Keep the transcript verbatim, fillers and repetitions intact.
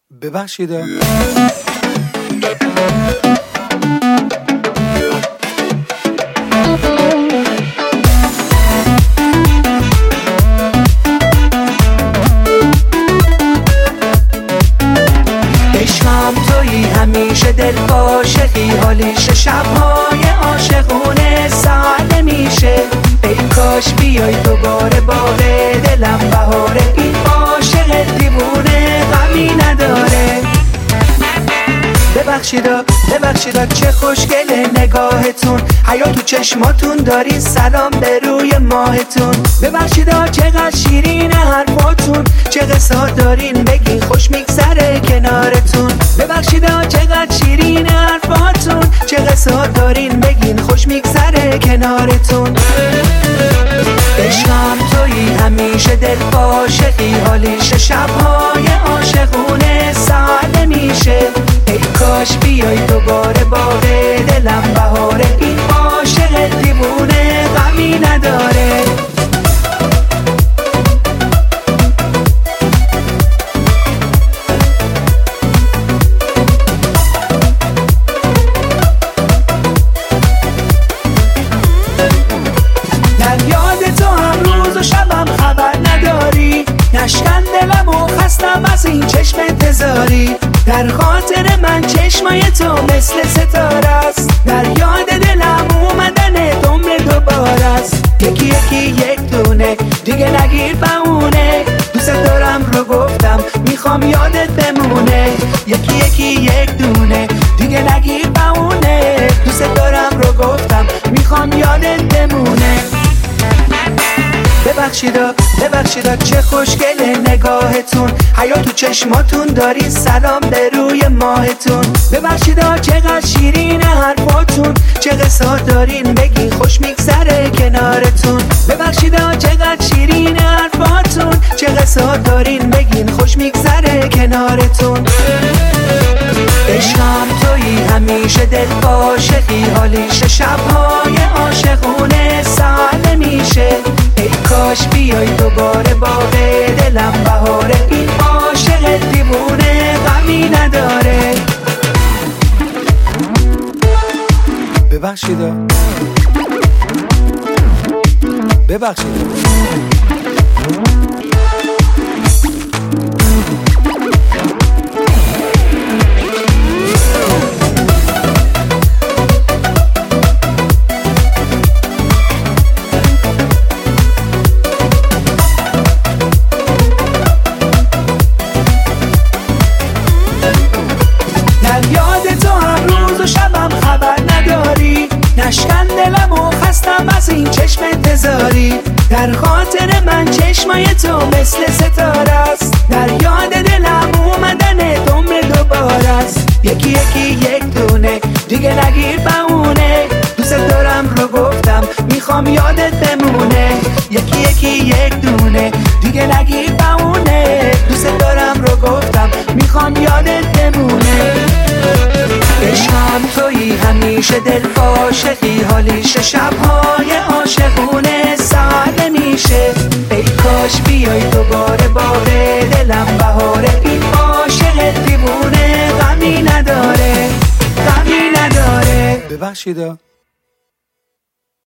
ببخشید. عشقم تویی همیشه دل عاشقی، حالیش شبهای عاشقونه ساعت میشه. ای کاش بیای دوباره باغ دلم بهاره، این عاشق دیوونه غمی نداره. ببخشیدا ببخشیدا چه خوشگله نگاهتون، حیا تو چشماتون دارین سلام به روی ماهتون. ببخشیدا چقدر شیرین حرفاتون، چه قصه دارین بگین خوش میگذره کنارتون. ببخشیدا چقدر شیرین حرفاتون، چه قصه دارین بگین خوش میگذره کنارتون. عشقم تویی همیشه دل عاشقی، حالیش شبهای عاشقونه ساعت میشه. ای کاش بیای دوباره باغ دلم بهاره، این عاشق دیوونه غمی نداره. در یاد تو هم روز و شبم خبر نداری، نشکن دلم و خستم از این چشم انتظاری. در خاطر من چشمای تو مثل ستاره است، در یاد دلم اومدن عمر دوباره است. یکی یکی یک دونه دیگه نگیر بهونه، دوست دارم رو گفتم میخوام یادت بمونه. یکی یکی یک دونه دیگه نگیر بهونه، دوست دارم رو گفتم میخوام یادت بمونه. ببخشیدا ببخشیدا چه خوشگله نگاهتون، حیا تو چشماتون دارین سلام به روی ماهتون. ببخشیدا چقدر شیرین حرفاتون، چه قصه دارین بگین خوش میگذره کنارتون. ببخشیدا چقدر شیرین حرفاتون، چه قصه دارین بگین خوش میگذره کنارتون. عشقم تویی همیشه دل عاشقی، حالیش شبهای عاشقونه ساعت میشه. ای کاش بیای دوباره باغ دلم بهاره، این عاشق دیوونه غمی نداره. ببخشید ببخشید نشکن دلم و خستم از این چشم انتظاری. در خاطر من چشمای تو مثل ستاره است، در یاد دلم اومدن عمر دوباره است. یکی یکی یک دونه دیگه نگیر بهونه، دوست دارم رو گفتم میخوام یادت بمونه. یکی یکی یک دونه دیگه نگیر بهونه، دوست دارم رو گفتم میخوام یادت بمونه. عشقم تویی همیشه دل عاشقی، حالیش شبهای عاشقونه ساعت میشه. ای کاش بیای دوباره باغ دلم بهاره، این عاشق دیوونه غمی نداره غمی نداره. ببخشید.